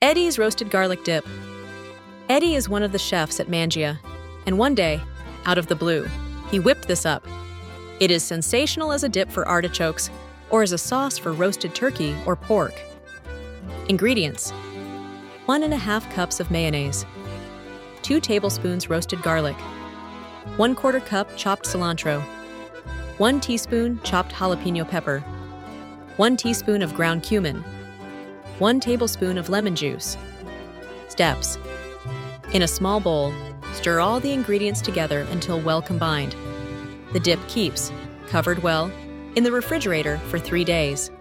Eddie's roasted garlic dip. Eddie is one of the chefs at Mangia, and one day, out of the blue, he whipped this up. It is sensational as a dip for artichokes or as a sauce for roasted turkey or pork. Ingredients: 1½ cups of mayonnaise, 2 tablespoons roasted garlic, 1/4 cup chopped cilantro, 1 teaspoon chopped jalapeno pepper, 1 teaspoon of ground cumin, 1 tablespoon of lemon juice. Steps: in a small bowl, stir all the ingredients together until well combined. The dip keeps, covered well, in the refrigerator for 3 days.